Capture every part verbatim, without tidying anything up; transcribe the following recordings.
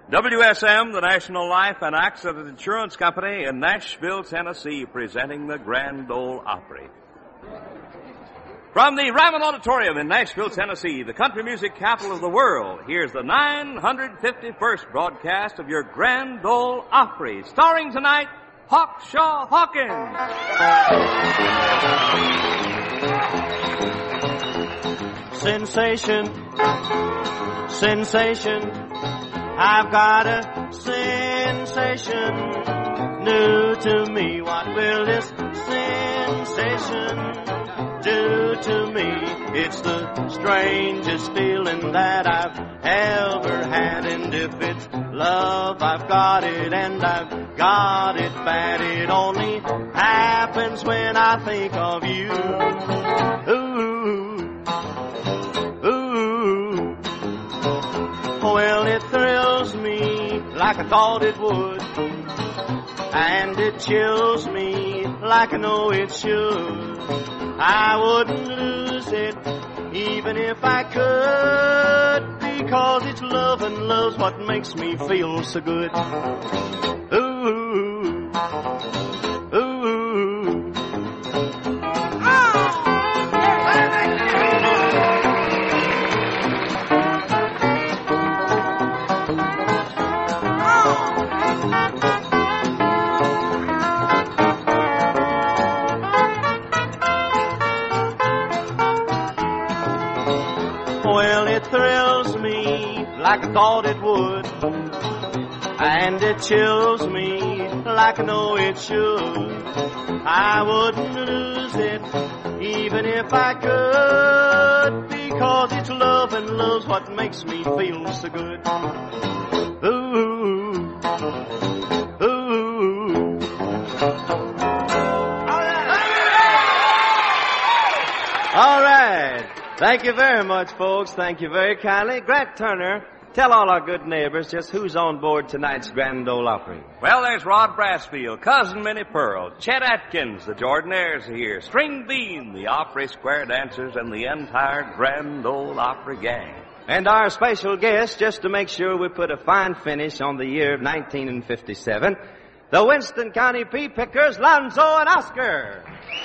W S M, the National Life and Accident Insurance Company in Nashville, Tennessee, presenting the Grand Ole Opry. From the Ryman Auditorium in Nashville, Tennessee, the country music capital of the world, here's the nine hundred fifty-first broadcast of your Grand Ole Opry, starring tonight, Hawkshaw Hawkins. Sensation, sensation, I've got a sensation new to me. What will this sensation do to me? It's the strangest feeling that I've ever had. And if it's love, I've got it, and I've got it bad. It only happens when I think of you. Ooh, ooh. Well, it thrills me like I thought it would, and it chills me like I know it should. I wouldn't lose it even if I could, because it's love, and love's what makes me feel so good. Ooh, ooh. Well, it thrills me like I thought it would, and it chills me like I know it should. I wouldn't lose it even if I could, because it's love, and love's what makes me feel so good. Ooh, ooh. All right. Thank you very much, folks. Thank you very kindly. Grant Turner, tell all our good neighbors just who's on board tonight's Grand Ole Opry. Well, there's Rod Brassfield, Cousin Minnie Pearl, Chet Atkins, the Jordanaires are here, String Bean, the Opry Square Dancers, and the entire Grand Ole Opry gang. And our special guest, just to make sure we put a fine finish on the year of nineteen fifty-seven, the Winston County Pea Pickers, Lonzo and Oscar.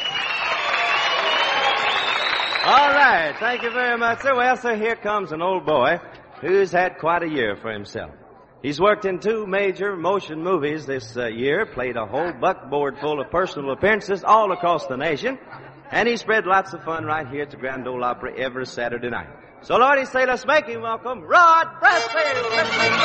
All right. Thank you very much, sir. Well, sir, here comes an old boy who's had quite a year for himself. He's worked in two major motion movies this uh, year, played a whole buckboard full of personal appearances all across the nation, and he spread lots of fun right here at the Grand Ole Opry every Saturday night. So, Lordy, say, let's make him welcome Rod Brassfield. Let's make him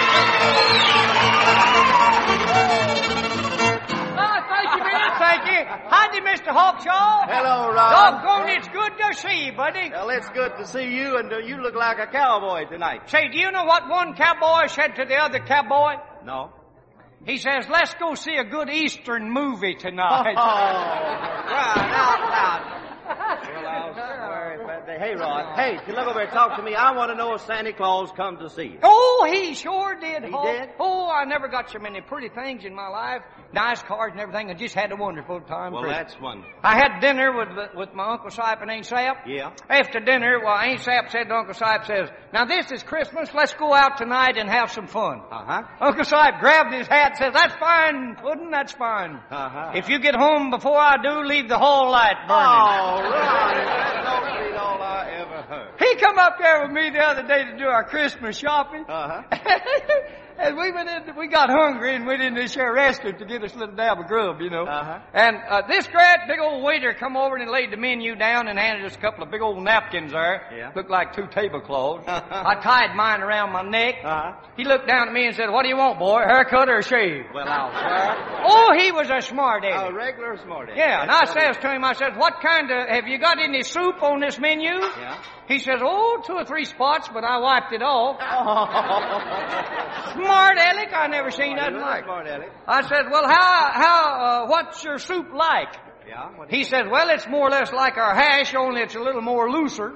Thank you, man. Thank you. Howdy, Mister Hawkshaw. Hello, Rod. Doggone, it's good to see you, buddy. Well, it's good to see you, and uh, you look like a cowboy tonight. Say, do you know what one cowboy said to the other cowboy? No. He says, let's go see a good Eastern movie tonight. Oh, right, out, out. Well, I'll sorry about that. Hey, Rod. Hey, you look over here, talk to me. I want to know if Santa Claus come to see you. Oh, he sure did. He Hawk. did? Oh, I never got so many pretty things in my life. Nice cars and everything. I just had a wonderful time. Well, Christmas. that's one. I had dinner with with my Uncle Sip and Aunt Sap. Yeah. After dinner, well, Aunt Sap said to Uncle Sip, says, now this is Christmas. Let's go out tonight and have some fun. Uh-huh. Uncle Sip grabbed his hat and says, that's fine, Puddin', that's fine. Uh-huh. If you get home before I do, leave the hall light burning. Oh, Rod. That don't beat all I ever heard. He come up there with me the other day to do our Christmas shopping. Uh-huh. And we went in, we got hungry and went in this here restaurant to get us a little dab of grub, you know. Uh-huh. And uh, this great big old waiter come over and laid the menu down and handed us a couple of big old napkins there. Yeah. Looked like two tablecloths. I tied mine around my neck. Uh-huh. He looked down at me and said, what do you want, boy, haircut or a shave? Well, I'll sir. Oh, he was a smart aleck. A regular smarty. Yeah, and I says to him, I says, what kind of, have you got any soup on this menu? Yeah. He says, oh, two or three spots, but I wiped it off. Oh. Smart aleck, I never seen Well, nothing like. smart aleck. I said, well, how, how, uh, what's your soup like? Yeah. What He said, well, it's more or less like our hash, only it's a little more looser.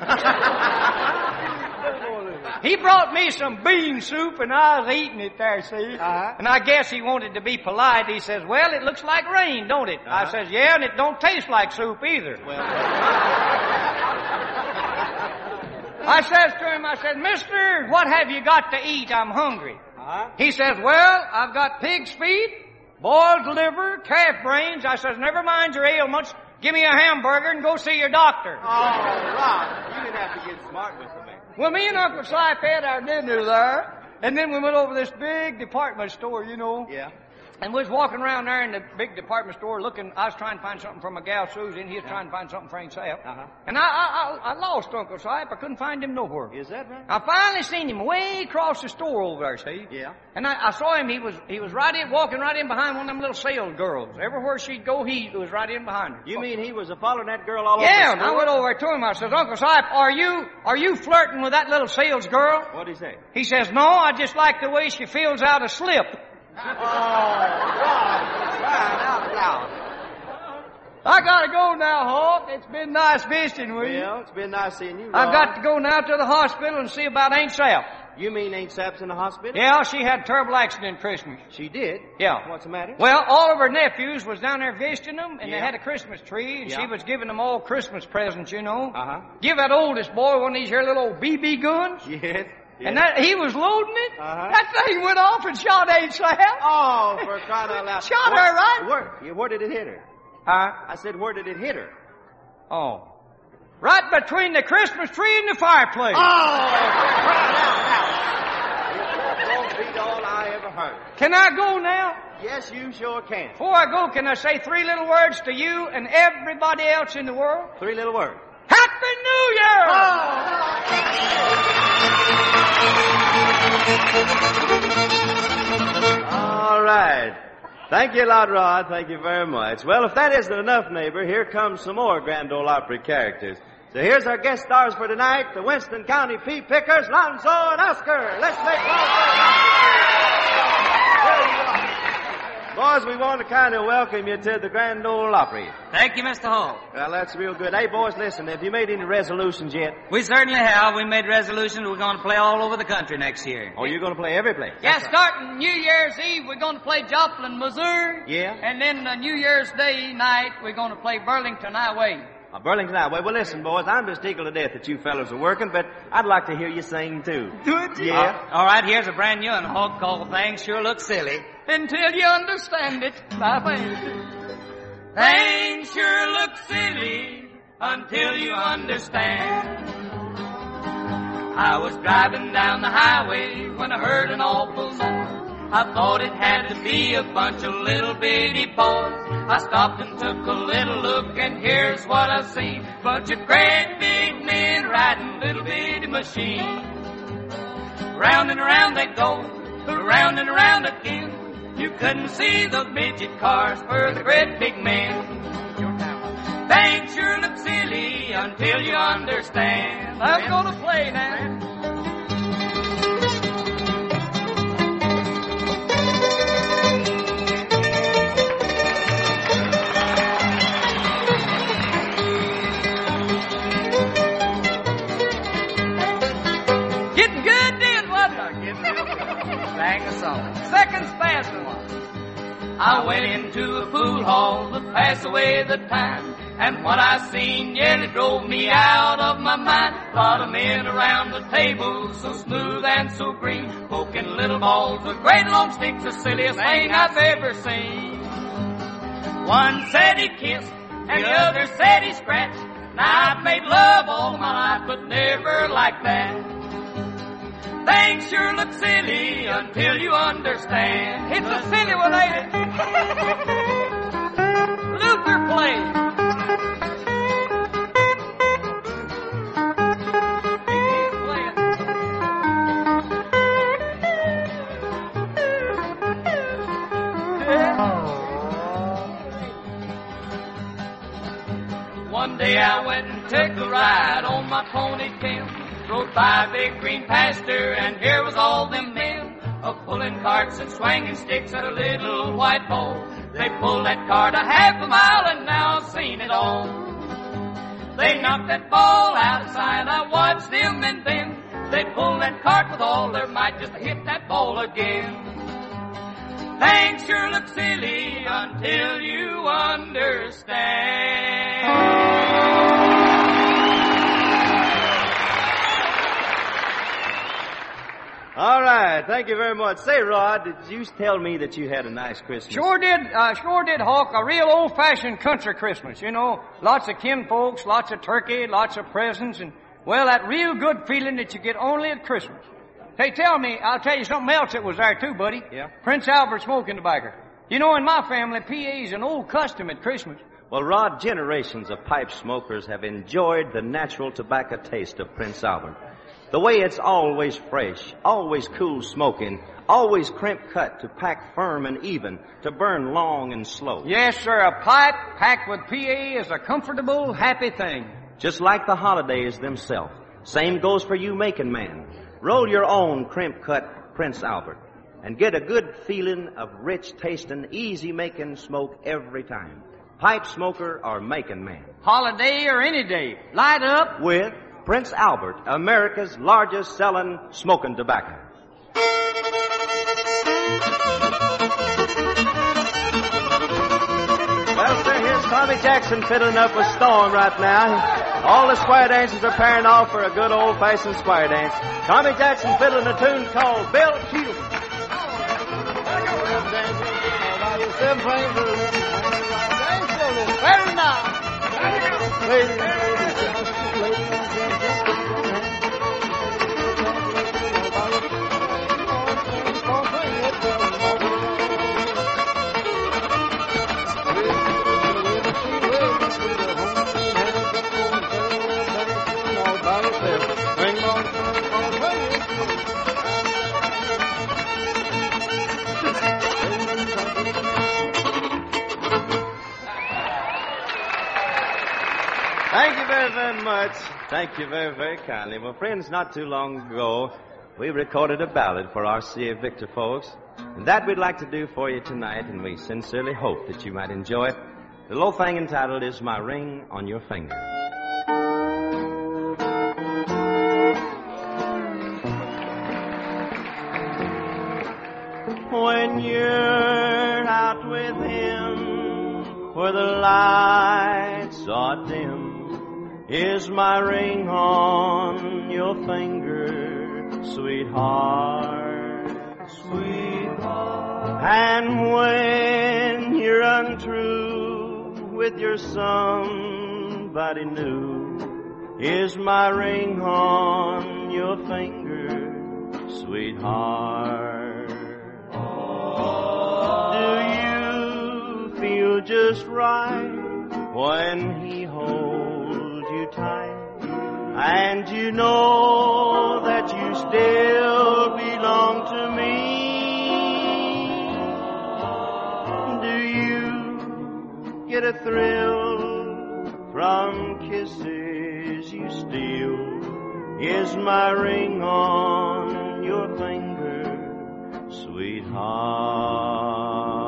He brought me some bean soup, and I was eating it there, see? Uh-huh. And I guess he wanted to be polite. He says, well, it looks like rain, don't it? Uh-huh. I says, yeah, and it don't taste like soup either. Well, I says to him, I said, mister, what have you got to eat? I'm hungry. Uh-huh. Uh-huh. He says, well, I've got pig's feet, boiled liver, calf brains. I says, never mind your ailments. Give me a hamburger and go see your doctor. Oh, Rod, you didn't have to get smart with the man. Well, me and Uncle Si had our dinner there, and then we went over this big department store, you know. Yeah. And we was walking around there in the big department store looking. I was trying to find something for my gal Susie, and he was yeah. trying to find something for himself. Uh-huh. And I, I, I, I lost Uncle Si. I couldn't find him nowhere. Is that right? I finally seen him way across the store over there, see? Yeah. And I, I saw him. He was he was right in, walking right in behind one of them little sales girls. Everywhere she'd go, he was right in behind her. You mean he was a following that girl all yeah, over the store? Yeah, and I went over to him. I says, Uncle Si, are you are you flirting with that little sales girl? What'd he say? He says, no, I just like the way she fills out a slip. Oh, right out loud. I gotta go now, Hawk. It's been nice visiting with you. Well, it's been nice seeing you, Rod. I've got to go now to the hospital and see about Aunt Sap. You mean Aunt Sap's in the hospital? Yeah, she had a terrible accident Christmas. She did? Yeah. What's the matter? Well, all of her nephews was down there visiting them, and yeah. they had a Christmas tree, and yeah. she was giving them all Christmas presents, you know. Uh-huh. Give that oldest boy one of these here little old B B guns. Yes. Yes. And that he was loading it. Uh-huh. That thing went off and shot Aunt Sap. Oh, for crying out loud. Shot where, her, right? Where, where did it hit her? Huh? I said, where did it hit her? Oh. Right between the Christmas tree and the fireplace. Oh, for crying out loud. That won't beat all I ever heard. Can I go now? Yes, you sure can. Before I go, can I say three little words to you and everybody else in the world? Three little words. Happy New Year! All right. Thank you a lot, Rod. Thank you very much. Well, if that isn't enough, neighbor, here comes some more Grand Ole Opry characters. So here's our guest stars for tonight, the Winston County Pea Pickers, Lonzo and Oscar. Let's make noise. Boys, we want to kind of welcome you to the Grand Ole Opry. Thank you, Mister Hall. Well, that's real good. Hey, boys, listen, have you made any resolutions yet? We certainly have. We made resolutions we're going to play all over the country next year. Oh, you're going to play every place? Yeah, starting New Year's Eve, we're going to play Joplin, Missouri. Yeah? And then uh, New Year's Day night, we're going to play Burlington, Iowa. Uh, Burlington, Iowa. Well, listen, boys, I'm just eager to death that you fellas are working, but I'd like to hear you sing, too. Good, yeah. Uh, all right, here's a brand new one, Hawk, called Things Sure Look Silly. Until you understand it. Things sure look silly until you understand. I was driving down the highway when I heard an awful noise. I thought it had to be a bunch of little bitty boys. I stopped and took a little look, and here's what I seen. Bunch of great big men riding little bitty machines. Round and around they go, around and around again. You couldn't see those midget cars for the great big men. Things sure look silly until you understand. I'm gonna play now. Getting good then, wasn't I? Sang a song. Second stanza one. I went into a pool hall to pass away the time, and what I seen nearly drove me out of my mind. A lot of men around the table, so smooth and so green, poking little balls with great long sticks, the silliest thing I've ever seen. One said he kissed, and the other said he scratched. Now I've made love all my life, but never like that. Things sure look silly until you understand. It's a silly one, ain't it? Luther played. He's playing. One day I went and took a ride on my ponytail. Rode by a big green pasture, and here was all them men a-pulling carts and swinging sticks at a little white bull. They pulled that cart a half a mile, and now I've seen it all. They knocked that ball out of sight, I watched them, and then they pulled that cart with all their might just to hit that ball again. Things sure look silly until you understand. All right. Thank you very much. Say, Rod, did you tell me that you had a nice Christmas? Sure did, uh, sure did, Hawk. A real old-fashioned country Christmas. You know, lots of kinfolks, lots of turkey, lots of presents, and, well, that real good feeling that you get only at Christmas. Hey, tell me, I'll tell you something else that was there, too, buddy. Yeah? Prince Albert smoking tobacco. You know, in my family, P A's an old custom at Christmas. Well, Rod, generations of pipe smokers have enjoyed the natural tobacco taste of Prince Albert. The way it's always fresh, always cool smoking, always crimp cut to pack firm and even, to burn long and slow. Yes, sir, a pipe packed with P A is a comfortable, happy thing. Just like the holidays themselves. Same goes for you making man. Roll your own crimp cut Prince Albert and get a good feeling of rich tasting, easy making smoke every time. Pipe smoker or making man. Holiday or any day. Light up with Prince Albert, America's largest selling smoking tobacco. Well, sir, here's Tommy Jackson fiddling up a storm right now. All the square dancers are pairing off for a good old-fashioned square dance. Tommy Jackson fiddling a tune called Bill Cue. Very nice. Ladies and gentlemen, ladies and Thank you very, very much. Thank you very, very kindly. Well, friends, not too long ago, we recorded a ballad for R C A Victor folks. And that we'd like to do for you tonight, and we sincerely hope that you might enjoy it. The little thing entitled is My Ring on Your Finger. When you're out with him, where the lights are dim, is my ring on your finger, sweetheart, sweetheart. And when you're untrue with your somebody new, is my ring on your finger, sweetheart. Do you feel just right when he holds you tight, and you know that you still belong to me? Do you get a thrill from kisses you steal? Is my ring on your finger, sweetheart?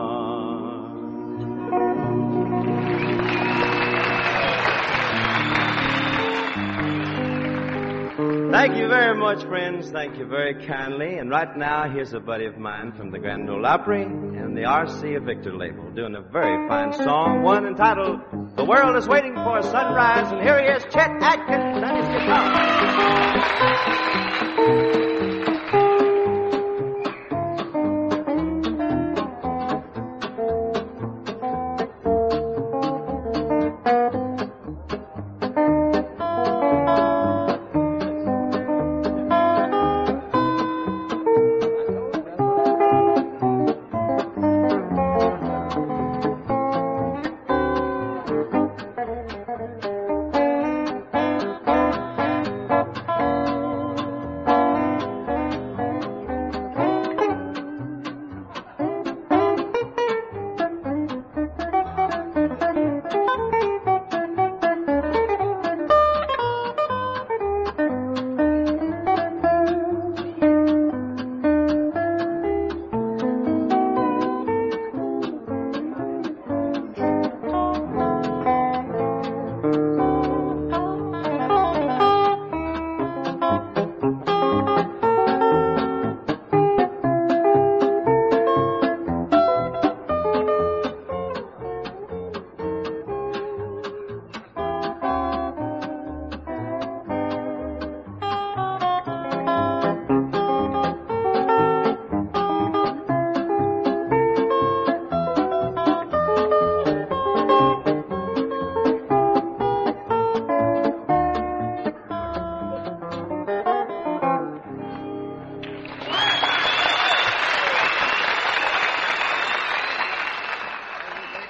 Thank you very much, friends. Thank you very kindly. And right now, here's a buddy of mine from the Grand Ole Opry and the R C A Victor label doing a very fine song, one entitled The World is Waiting for a Sunrise. And here he is, Chet Atkins and his guitar.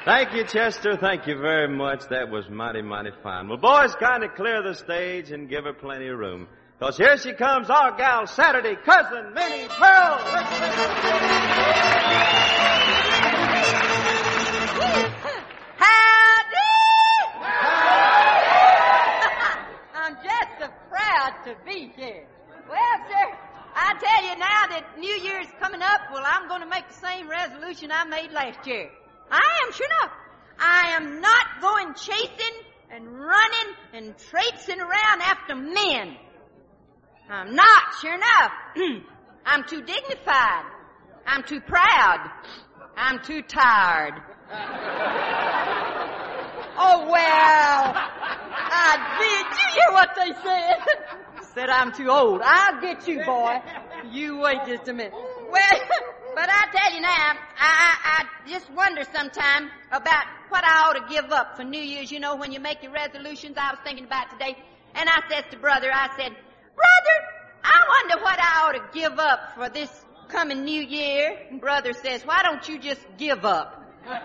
Thank you, Chester. Thank you very much. That was mighty, mighty fine. Well, boys, kind of clear the stage and give her plenty of room. Because here she comes, our gal Saturday, Cousin Minnie Pearl. Howdy! I'm just so proud to be here. Well, sir, I tell you now that New Year's coming up, well, I'm going to make the same resolution I made last year. I am, sure enough. I am not going chasing and running and traipsing around after men. I'm not, sure enough. I'm too dignified. I'm too proud. I'm too tired. Oh, well, I did. You hear what they said? Said I'm too old. I'll get you, boy. You wait just a minute. Well, but I tell you now, I, I, I just wonder sometime about what I ought to give up for New Year's. You know, when you make your resolutions, I was thinking about today, and I says to Brother, I said, Brother, I wonder what I ought to give up for this coming New Year. And Brother says, why don't you just give up? But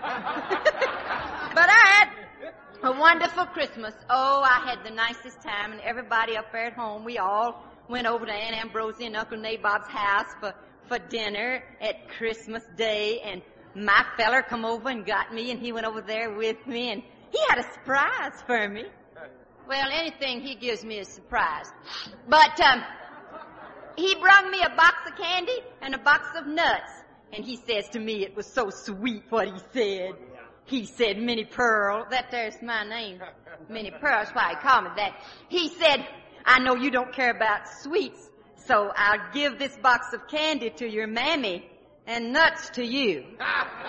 I had a wonderful Christmas. Oh, I had the nicest time, and everybody up there at home, we all went over to Aunt Ambrosia and Uncle Nabob's house for, for dinner at Christmas Day, and my feller come over and got me, and he went over there with me, and he had a surprise for me. Well, anything he gives me is a surprise. But um, he brought me a box of candy and a box of nuts, and he says to me, it was so sweet what he said. He said, Minnie Pearl, that there's my name, Minnie Pearl, that's why he called me that. He said, I know you don't care about sweets, so I'll give this box of candy to your mammy and nuts to you. We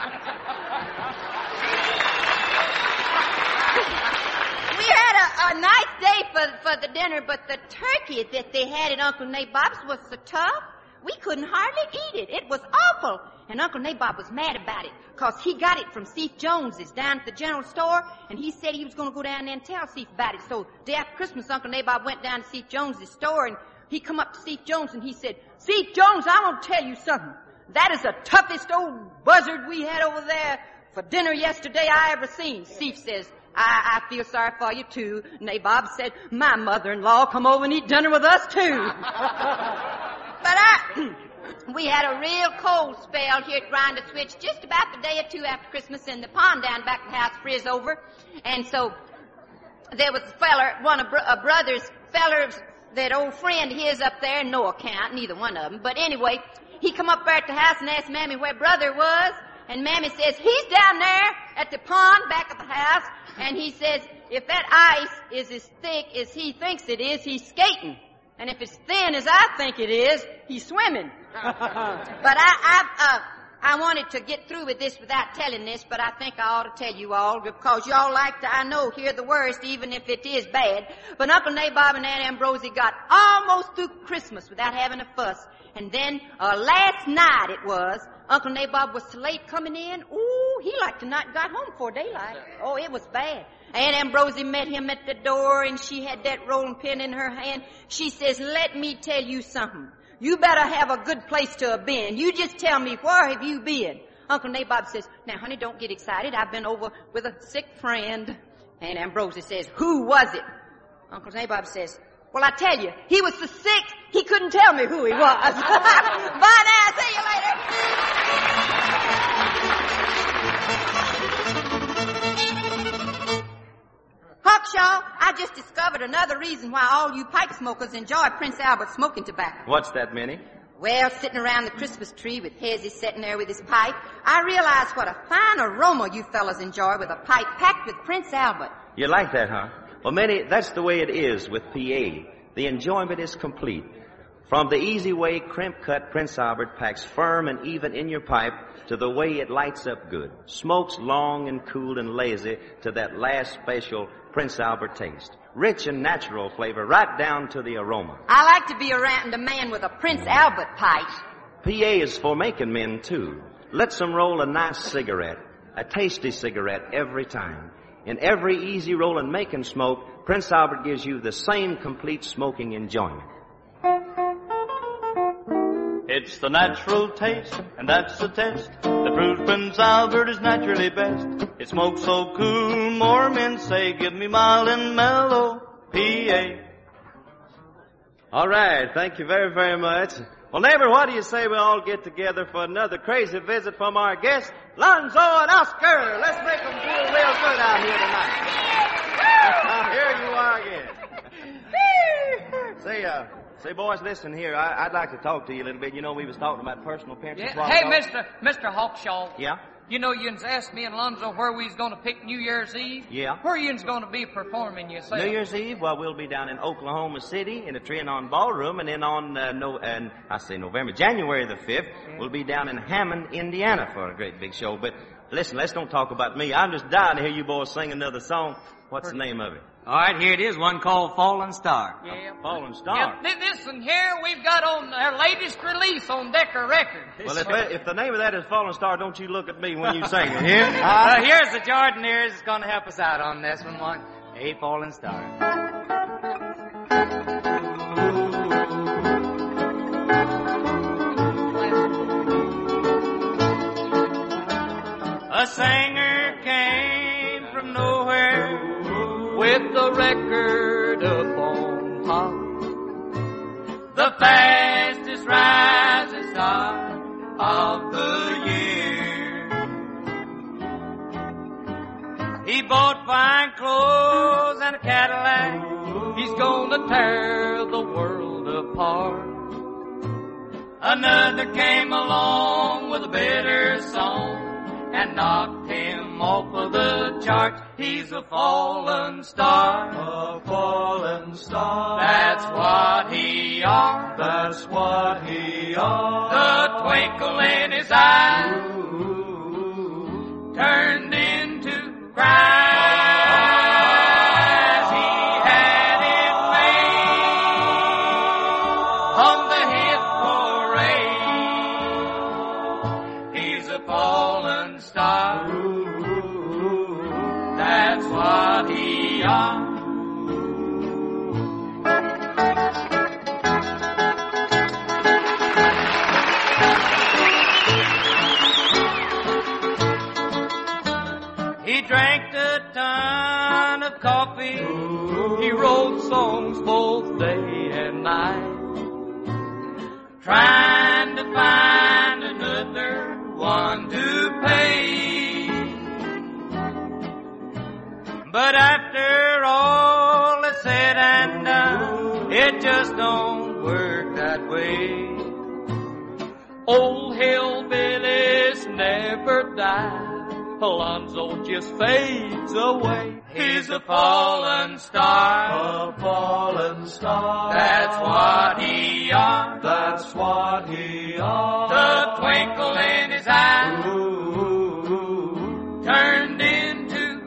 had a, a nice day for, for the dinner, but the turkey that they had at Uncle Nabob's was so tough, we couldn't hardly eat it. It was awful. And Uncle Nabob was mad about it, because he got it from Seif Jones's down at the general store, and he said he was going to go down there and tell Seif about it. So day after Christmas, Uncle Nabob went down to Seif Jones's store, and he come up to Seif Jones, and he said, Seif Jones, I want to tell you something. That is the toughest old buzzard we had over there for dinner yesterday I ever seen. Seif says, I, I feel sorry for you, too. Nabob said, my mother-in-law come over and eat dinner with us, too. But I... We had a real cold spell here at Grinder Switch just about the day or two after Christmas, and the pond down back of the house frizz over. And so there was a feller, one of br- a brother's fellers, that old friend of his up there, no account, neither one of them. But anyway, he come up there at the house and asked Mammy where brother was. And Mammy says, he's down there at the pond back of the house. And he says, if that ice is as thick as he thinks it is, he's skating. And if it's thin as I think it is, he's swimming. But I, I, uh, I wanted to get through with this without telling this, but I think I ought to tell you all, because y'all like to, I know, hear the worst, even if it is bad. But Uncle Nabob and Aunt Ambrosia got almost through Christmas without having a fuss. And then, uh, last night it was, Uncle Nabob was so late coming in. Ooh, he like to not got home before daylight. Oh, it was bad. Aunt Ambrosia met him at the door, and she had that rolling pin in her hand. She says, let me tell you something. You better have a good place to have been. You just tell me, where have you been? Uncle Nabob says, now, honey, don't get excited. I've been over with a sick friend. Aunt Ambrosia says, who was it? Uncle Nabob says, well, I tell you, he was so sick, he couldn't tell me who he was. Bye now, see you later. Hawkshaw, I just discovered another reason why all you pipe smokers enjoy Prince Albert smoking tobacco. What's that, Minnie? Well, sitting around the Christmas tree with Hezzy sitting there with his pipe, I realized what a fine aroma you fellas enjoy with a pipe packed with Prince Albert. You like that, huh? Well, Minnie, that's the way it is with P A. The enjoyment is complete. From the easy way crimp-cut Prince Albert packs firm and even in your pipe to the way it lights up good, smokes long and cool and lazy to that last special Prince Albert taste. Rich and natural flavor right down to the aroma. I like to be around a man with a Prince Albert pipe. P A is for making men, too. Let's them roll a nice cigarette, a tasty cigarette every time. In every easy roll and making smoke, Prince Albert gives you the same complete smoking enjoyment. It's the natural taste, and that's the test that proves Prince Albert is naturally best. It smokes so cool, more men say, give me mild and mellow P A. All right, thank you very, very much. Well, neighbor, what do you say we all get together for another crazy visit from our guests, Lonzo and Oscar? Let's make them feel real good out here tonight. Here you are again. Say, uh, say, boys, listen here. I, I'd like to talk to you a little bit. You know, we was talking about personal appearances. Yeah. Hey, Mister Mister Hawkshaw. Yeah? You know, yous asked me and Lonzo where we was going to pick New Year's Eve. Yeah. Where yous going to be performing yourself? New Year's Eve? Well, we'll be down in Oklahoma City in a Trianon Ballroom, and then on, uh, no, and I say November, January the fifth, yeah. We'll be down in Hammond, Indiana for a great big show. But listen, let's don't talk about me. I'm just dying to hear you boys sing another song. What's the name of it? All right, here it is, one called Fallen Star. Yeah. Fallen Star. Yeah, listen, here we've got on their latest release on Decca Records. Well, if, if the name of that is Fallen Star, don't you look at me when you sing it, here? Uh, here's the Jordanaires that's going to help us out on this one. One, A Fallen Star. A singer came from nowhere with the record upon top, the fastest rising star of the year. He bought fine clothes and a Cadillac. He's gonna tear the world apart. Another came along with a better song and knocked him off of the charts. He's a fallen star. A fallen star. That's what he are. That's what he are. The twinkle in his eye Ooh. turned into cries. He had it made on the hit parade. He's a fallen star. That's what he are. He drank a ton of coffee. He wrote songs both day and night, trying to find another one to pay. But after all is said and done, it just don't work that way. Old hillbillies never die. Alonzo just fades away. He's a fallen star. A fallen star. That's what he are. That's what he are. The twinkle in his eye Ooh. turned into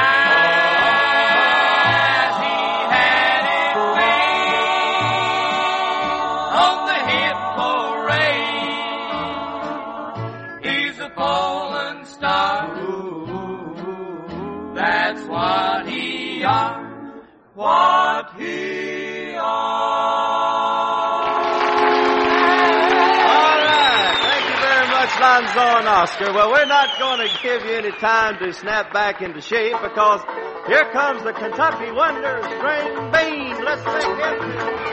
cries. He had it made on the hit parade. He's a fallen star. That's what he are. What he are. All right. Thank you very much, Lonzo and Oscar. Well, we're not going to give you any time to snap back into shape because here comes the Kentucky Wonder, String Bean. Let's thank him.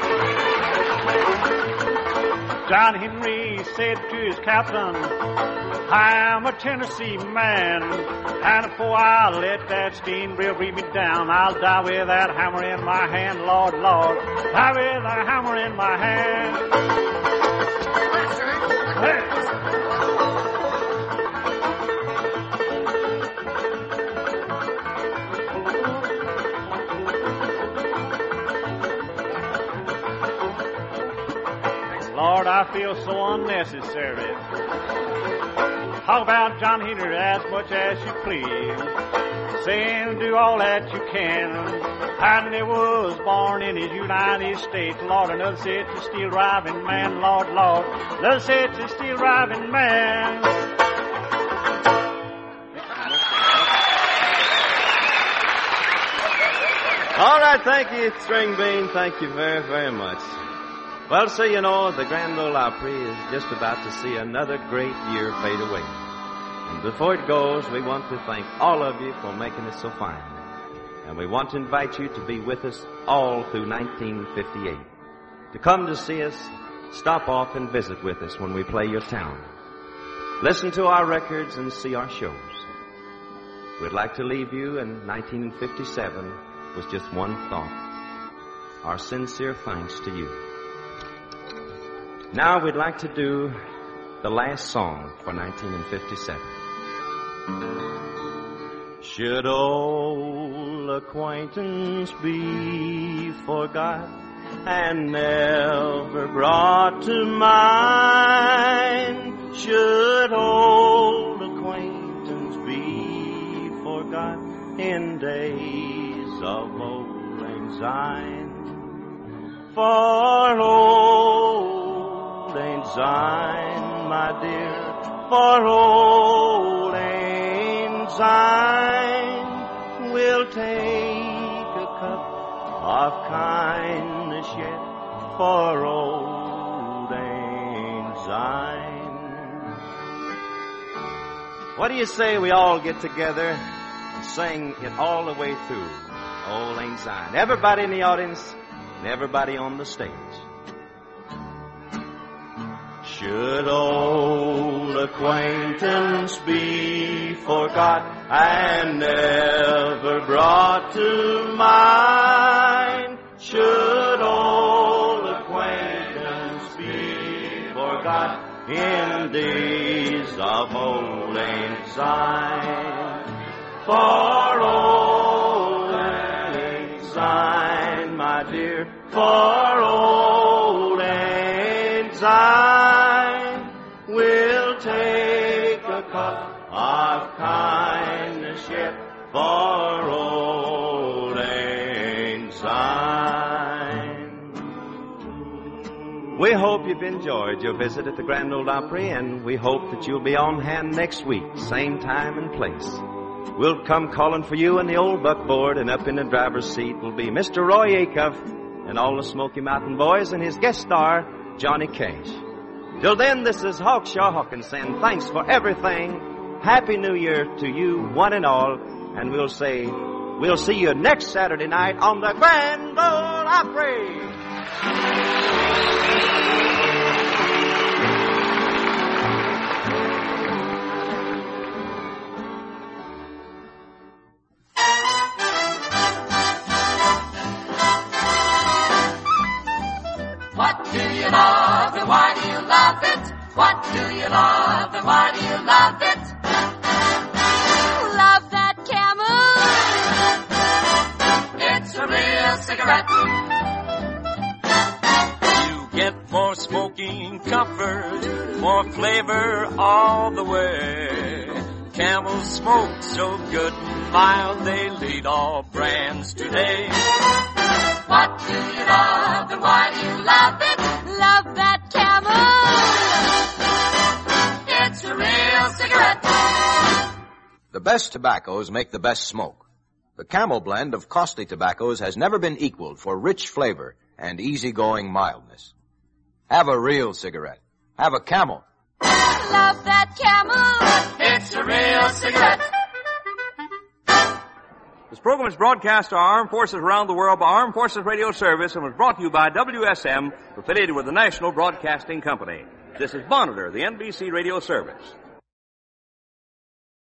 John Henry said to his captain, I'm a Tennessee man, and before I let that steam rail bring me down, I'll die with that hammer in my hand, Lord, Lord, die with that hammer in my hand. Hey. Lord, I feel so unnecessary. Talk about John Henry as much as you please, saying do all that you can. And he was born in the United States, Lord, another such a steel driving man, Lord, Lord, another such a steel driving man. All right, thank you, String Bean. Thank you very, very much. Well, so you know, the Grand Ole Opry is just about to see another great year fade away. And before it goes, we want to thank all of you for making it so fine. And we want to invite you to be with us all through nineteen fifty-eight. To come to see us, stop off and visit with us when we play your town. Listen to our records and see our shows. We'd like to leave you in nineteen fifty-seven with just one thought. Our sincere thanks to you. Now we'd like to do the last song for nineteen fifty-seven. Should old acquaintance be forgot and never brought to mind? Should old acquaintance be forgot in days of old lang syne? For old lang syne, my dear, for old lang syne will take a cup of kindness yet for old lang syne. What do you say we all get together and sing it all the way through Old Lang Syne? Everybody in the audience and everybody on the stage. Should old acquaintance be forgot and never brought to mind? Should old acquaintance be forgot in days of old lang syne? For old lang syne, my dear, for old lang syne will take a cup of kindness yet for old lang syne. We hope you've enjoyed your visit at the Grand Ole Opry, and we hope that you'll be on hand next week, same time and place. We'll come calling for you in the old buckboard, and up in the driver's seat will be Mister Roy Acuff and all the Smoky Mountain Boys and his guest star, Johnny Cash. Till then, this is Hawkshaw Hawkins saying thanks for everything. Happy New Year to you, one and all, and we'll say we'll see you next Saturday night on the Grand Ole Opry. What do you love and why do you love it? What do you love and why do you love it? Love that Camel. It's a real cigarette. You get more smoking comfort, more flavor all the way. Camel smoke so good and mild, they lead all brands today. What do you love and why do you love it? Love that Camel. It's a real cigarette. The best tobaccos make the best smoke. The Camel blend of costly tobaccos has never been equaled for rich flavor and easygoing mildness. Have a real cigarette. Have a Camel. Love that Camel. It's a real cigarette. This program is broadcast to our armed forces around the world by Armed Forces Radio Service and was brought to you by W S M, affiliated with the National Broadcasting Company. This is Monitor, the N B C Radio Service.